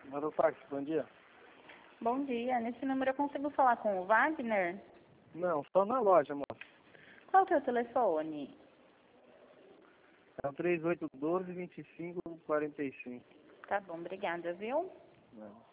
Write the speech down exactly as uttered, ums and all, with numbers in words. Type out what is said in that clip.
Marofax, bom dia. Bom dia. Nesse número eu consigo falar com o Wagner? Não, só na loja, moça. Qual que é o telefone? É o três oito um dois, vinte e cinco quarenta e cinco. Tá bom, obrigada, viu? Não.